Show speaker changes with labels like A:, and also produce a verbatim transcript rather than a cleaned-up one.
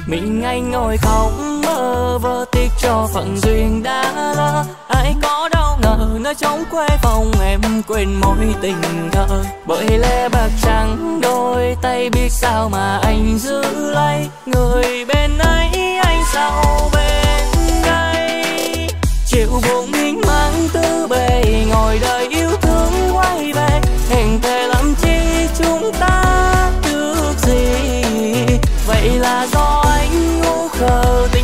A: Mình anh ngồi khóc mơ vơ tiếc cho phận duyên đã lỡ. Ai có đâu ngờ nơi trống quê phòng em quên mối tình thơ. Bởi lẽ bạc trắng đôi tay biết sao mà anh giữ lấy. Người bên ấy anh sao bên đây. Chiều buồn miên man tư bề ngồi đời yêu thương quay về. Hẹn thề làm chi chúng ta được gì. Vậy là do anh ngu khờ.